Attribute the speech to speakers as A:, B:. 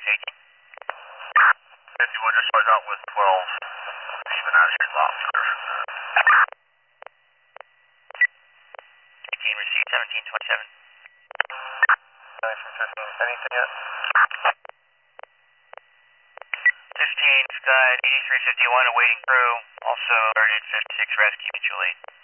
A: 51 just started out with 12. Even out of here, loud clear. 18 received, 1727. 1715, anything yet? 16, Sky 8351, awaiting crew. Also alerted 56 rescue mutual aid.